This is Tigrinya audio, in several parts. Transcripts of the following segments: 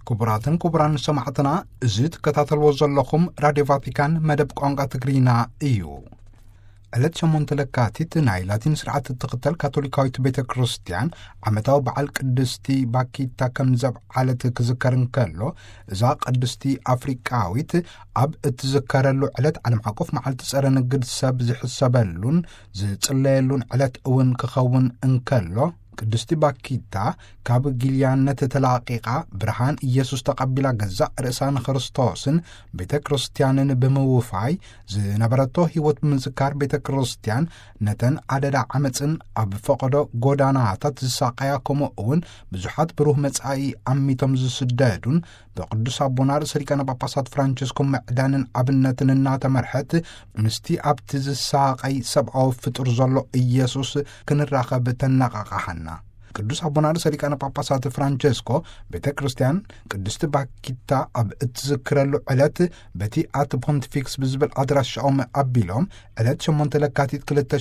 كبراتن كبران سمعتنا زيد كتاتل وزلكم راديو فاتيكان مدب قانقا تقرينا إيو ألت شمون تلكاتيت نايلاتين سرعة التقتل كاثوليكاويت بيت كريستيان عمتاو بعال قدستي باكيتا كمزب عالت كذكرن كالو إذا قدستي أفريكاويت أب اتذكرلو علت على معقوف معال تسأرن قد ساب زي حسابلون زي تسليلون علت اوين كخون انكالو قدستي باكيتا كاب جيليان تتلاقيقا برهان إيسوس تقبلا جزاء رئسان خريستوسن بيت كريستيانن بموفاي زي نبرتو هيوت منذكار بيت كريستيان نتن عدد عمتن أب فقدو غوداناتات زساقيا كومو اون بزحات بروح متساي عميتم زسدادون بقدس أبونار سريكان باباسات فرانشيسكو معدانن أبنتن الناتا مرحت مستي أبت زساقي سبعو فتر زلو إيسوس كنراخب تنقاقحنا ቅዱስ አቡነ ሰሪቃነ ጳጳሳት ፍራንቼስኮ ቤተ ክርስቲያን ቅድስት ባኪታ አብ እትዝክረሉ ዕለት በቲ አት ፖንቲፊክስ ብዝብል አድራሻኦም አቢሎም ዕለት 8 ለካቲት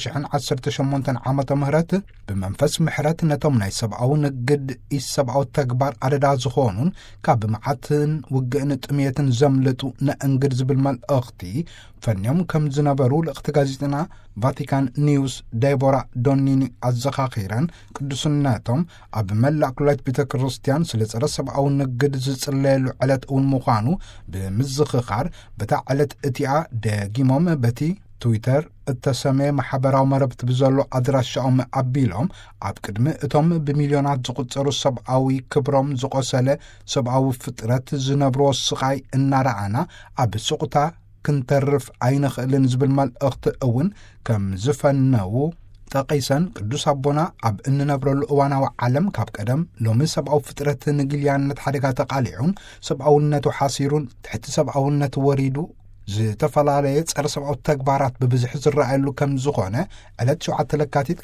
2018 ዓመተ ምህረት በመንፈስ ምሕረት ነቶም ናይ ሰብአዊ ንግድ ኢሰብአዊ ተግባር አደዳ ዝኾኑን ካብ መዓትን ውግእን ጥሜትን ዘምልጡ ነእንግድ ዝብል መልእኽቲ ፈንዮም ከም ዝነበሩ ለእኽቲ ጋዜጠና ቫቲካን ኒውስ ዴቦራ ዶኒኒ አዘኻኺረን ቅዱስነቶም ኣብ መላእ ኩላይት ቤተ ክርስቲያን ስለ ፀረ ሰብአዊ ንግድ ዝጽለየሉ ዕለት እውን ምዃኑ ብምዝኽኻር በታ ዕለት እቲኣ ደጊሞም በቲ ትዊተር እተሰመየ ማሕበራዊ መረብቲ ብዘሎ ኣድራሻኦም ኣቢሎም ኣብ ቅድሚ እቶም ብሚልዮናት ዝቁፀሩ ሰብአዊ ክብሮም ዝቆሰለ ሰብአዊ ፍጥረት ዝነብሮ ስቃይ እናረኣና ኣብ ስቁታ ክንተርፍ ኣይንኽእልን ዝብል መልእኽቲ እውን ከም ዝፈነው ጠቂሰን ቅዱስ አቦና ኣብ እንነብረሉ እዋናዊ ዓለም ካብ ቀደም ሎሚ ሰብአዊ ፍጥረት ንግልያነት ሓደጋ ተቃሊዑን ሰብአውነቱ ሓሲሩን ትሕቲ ሰብአውነት ወሪዱ ዝተፈላለየ ፀረ ሰብአዊ ተግባራት ብብዝሒ ዝረኣየሉ ከም ዝኾነ ዕለት 7 ለካቲት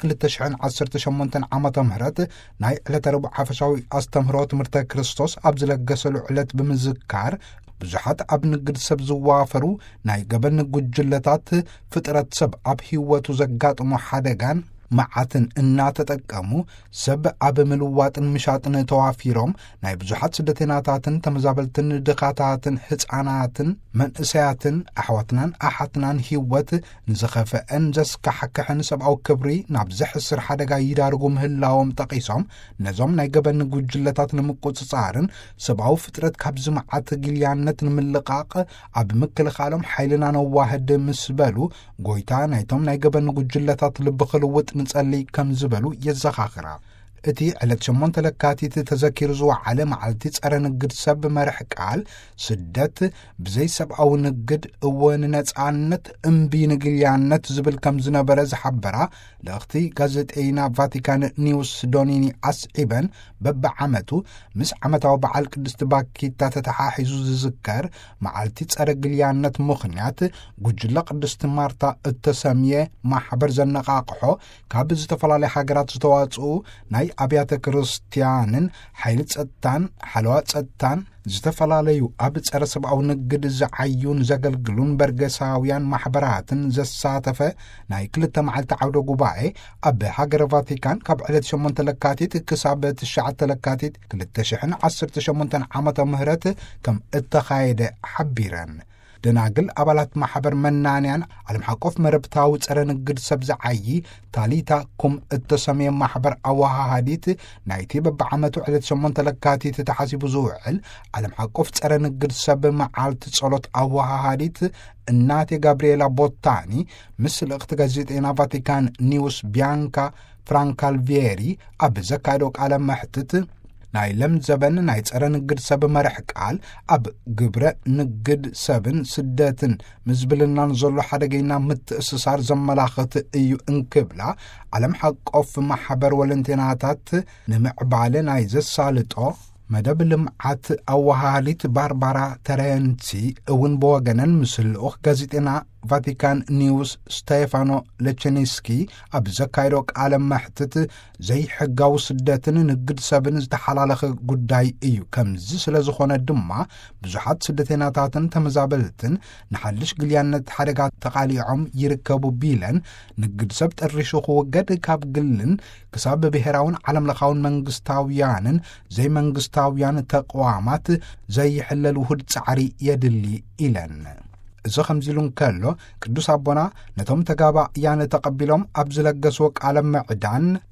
2018 ዓመተ ምህረት ናይ ዕለተ ረቡዕ ሓፈሻዊ ኣስተምህሮ ትምህርተ ክርስቶስ ኣብ ዝለገሰሉ ዕለት ብምዝካር ብዙሓት ኣብ ንግድ ሰብ ዝዋፈሩ ናይ ገበን ጉጅለታት ፍጥረት ሰብ ኣብ ህይወቱ ዘጋጥሞ ሓደጋን መዓትን እናተጠቀሙ ሰብ ኣብ ምልዋጥን ምሻጥን ተዋፊሮም ናይ ብዙሓት ስደተኛታትን ተመዛበልትን ድኻታትን ህፃናትን መንእሰያትን ኣሕዋትናን ኣሓትናን ህይወት ንዝኸፈአን ዘስካሕክሕን ሰብአዊ ክብሪ ናብ ዘሕስር ሓደጋ ይዳርጉ ምህላዎም ጠቂሶም ነዞም ናይ ገበን ጉጅለታት ንምቁፅፃርን ሰብአዊ ፍጥረት ካብ ዝመዓት ግልያነት ንምልቃቅ ኣብ ምክልኻሎም ሓይልና ነዋህድ ምስ በሉ ጎይታ ናይቶም ናይ ገበን ጉጅለታት ልቢ ክልውጥ ንጸሊ ከም ዝበሉ የዘኻኽራ እቲ ዕለት 8 ለካቲት ተዘኪሩ ዝወዓለ መዓልቲ ፀረ ንግድ ሰብ መርሕ ቃል ስደት ብዘይ ሰብአዊ ንግድ እወን ነፃነት እምቢ ንግልያነት ዝብል ከም ዝነበረ ዝሓበራ ለእኽቲ ጋዜጠና ቫቲካን ኒውስ ዶኒኒ ኣስዒበን በብዓመቱ ምስ ዓመታዊ በዓል ቅድስቲ ባኪታ ተተሓሒዙ ዝዝከር መዓልቲ ፀረ ግልያነት ምኽንያት ጉጅለ ቅድስቲ ማርታ እተሰምየ ማሕበር ዘነቃቅሖ ካብ ዝተፈላለዩ ሃገራት ዝተዋፅኡ ናይ ኣብያተ ክርስቲያንን ሓይሊ ጸጥታን ሓለዋ ጸጥታን ዝተፈላለዩ ኣብ ፀረ ሰብአዊ ንግድ ዝዓዩን ዘገልግሉን በርገሳውያን ማሕበራትን ዘሳተፈ ናይ 2 መዓልቲ ዓውደ ጉባኤ ኣብ ሃገረ ቫቲካን ካብ ዕለት 8 ለካቲት ክሳብ 9 ለካቲት 2018 ዓመተ ምህረት ከም እተኻየደ ሓቢረን ደናግል አባላት ማሕበር መናንያን ዓለም ሓቆፍ መረብታዊ ፀረ ንግድ ሰብ ዝዓይ ታሊታ ኩም እተሰመየ ማሕበር ኣዋሃሃዲት ናይቲ በብዓመቱ ዕለት 8 ለካቲት ተሓሲቡ ዝውዕል ዓለም ሓቆፍ ፀረ ንግድ ሰብ መዓልቲ ጸሎት ኣዋሃሃዲት እናቴ ጋብሪኤላ ቦታኒ ምስ ለእኽቲ ጋዜጠና ቫቲካን ኒውስ ቢያንካ ፍራንካልቪየሪ ኣብ ዘካየዶ ቃለ መሕትት ናይ ለም ዘበን ናይ ፀረ ንግድ ሰብ መርሕ ቃል ኣብ ግብረ ንግድ ሰብን ስደትን ምዝብልናን ዘሎ ሓደገኛ ምትእስሳር ዘመላኽት እዩ እንክብላ ዓለም ሓቆፍ ማሕበር ወለንቲናታት ንምዕባለ ናይ ዘሳልጦ መደብ ልምዓት ኣዋሃሊት ባርባራ ተረንሲ እውን በወገነን ምስ ልኡኽ ጋዜጠና ቫቲካን ኒውስ ስቴፋኖ ሌቼኒስኪ ኣብ ዘካይዶ ቃለ መሕትት ዘይሕጋዊ ስደትን ንግድ ሰብን ዝተሓላለኸ ጉዳይ እዩ ከምዚ ስለ ዝኾነ ድማ ብዙሓት ስደተኛታትን ተመዛበልትን ንሓድሽ ግልያነት ሓደጋ ተቓሊዖም ይርከቡ ቢለን ንግድ ሰብ ጠሪሹ ክወገድ ካብ ግልን ክሳብ ብሄራውን ዓለምለኻውን መንግስታውያንን ዘይመንግስታውያን ተቋማት ዘይሕለል ውህድ ጻዕሪ የድሊ ኢለን እዚ ከምዚሉ እንከሎ ቅዱስ ኣቦና ነቶም ተጋባእያን ተቐቢሎም ኣብ ዝለገስዎ ቃለ ምዕዳን